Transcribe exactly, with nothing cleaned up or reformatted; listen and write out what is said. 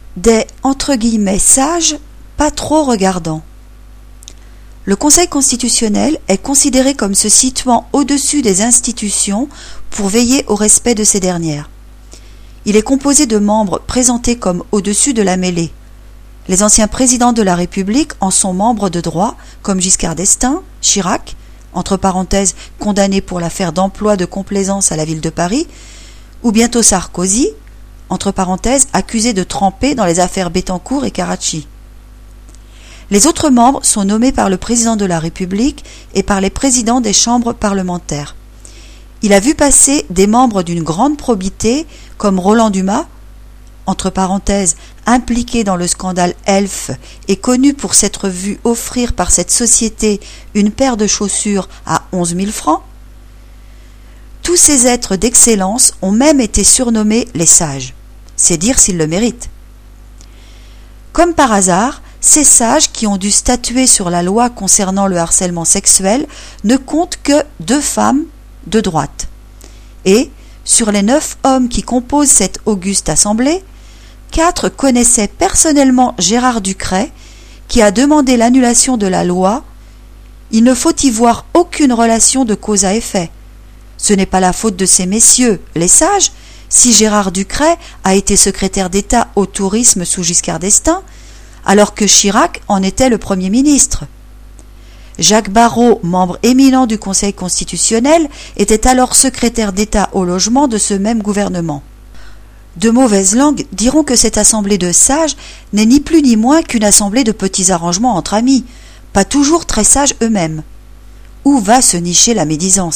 des entre guillemets sages pas trop regardants. Le Conseil constitutionnel est considéré comme se situant au-dessus des institutions pour veiller au respect de ces dernières. Il est composé de membres présentés comme au-dessus de la mêlée. Les anciens présidents de la République en sont membres de droit, comme Giscard d'Estaing, Chirac, entre parenthèses condamné pour l'affaire d'emploi de complaisance à la ville de Paris, ou bientôt Sarkozy, entre parenthèses accusé de tremper dans les affaires Bettencourt et Karachi. Les autres membres sont nommés par le président de la République et par les présidents des chambres parlementaires. Il a vu passer des membres d'une grande probité comme Roland Dumas, entre parenthèses impliqué dans le scandale Elf et connu pour s'être vu offrir par cette société une paire de chaussures à onze mille francs. Tous ces êtres d'excellence ont même été surnommés les sages. C'est dire s'ils le méritent. Comme par hasard, ces sages qui ont dû statuer sur la loi concernant le harcèlement sexuel ne comptent que deux femmes de droite. Et, sur les neuf hommes qui composent cette auguste assemblée, quatre connaissaient personnellement Gérard Ducret, qui a demandé l'annulation de la loi. Il ne faut y voir aucune relation de cause à effet. Ce n'est pas la faute de ces messieurs, les sages, si Gérard Ducret a été secrétaire d'État au tourisme sous Giscard d'Estaing, alors que Chirac en était le Premier ministre. Jacques Barrot, membre éminent du Conseil constitutionnel, était alors secrétaire d'État au logement de ce même gouvernement. De mauvaises langues diront que cette assemblée de sages n'est ni plus ni moins qu'une assemblée de petits arrangements entre amis, pas toujours très sages eux-mêmes. Où va se nicher la médisance ?